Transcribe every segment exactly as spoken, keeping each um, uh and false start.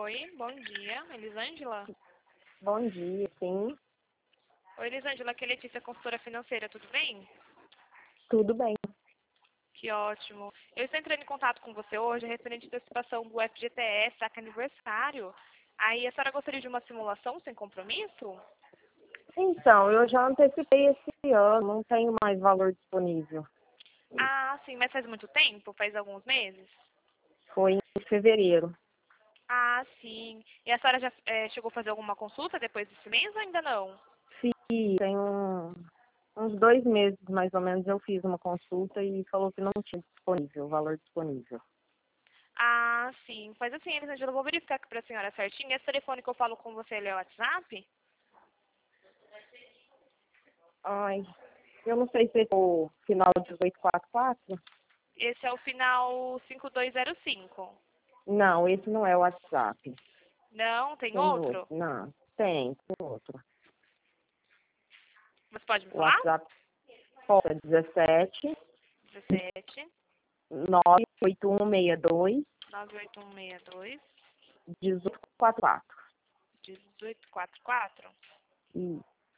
Oi, bom dia. Elisângela? Bom dia, sim. Oi, Elisângela, aqui é Letícia, consultora financeira, tudo bem? Tudo bem. Que ótimo. Eu estou entrando em contato com você hoje referente à antecipação do F G T S, saca aniversário. Aí, a senhora gostaria de uma simulação sem compromisso? Então, eu já antecipei esse ano, não tenho mais valor disponível. Ah, sim, mas faz muito tempo? Faz alguns meses? Foi em fevereiro. Ah, sim. E a senhora já eh, chegou a fazer alguma consulta depois desse mês ou ainda não? Sim, tem um- uns dois meses, mais ou menos, eu fiz uma consulta e falou que não tinha disponível, valor disponível. Ah, sim. Faz assim, Elisângela, eu vou verificar aqui para a senhora certinho. Esse telefone que eu falo com você, ele é o WhatsApp? Ai, eu não sei se é o final dezoito quatro quatro. Esse é o final cinco dois zero cinco. Não, esse não é o WhatsApp. Não, tem Tem outro. outro? Não, tem, tem outro. Você pode me O falar? WhatsApp é dezessete, dezessete, nove oito um seis dois, nove oito um seis dois, dezoito quatro quatro. dezoito quarenta e quatro. Ih,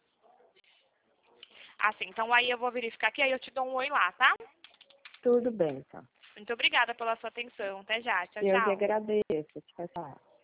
Ah, sim. Então aí eu vou verificar aqui, aí eu te dou um oi lá, tá? tudo bem, então. Muito obrigada pela sua atenção. Até já. Tchau, Eu que tchau. agradeço. Tchau, tchau.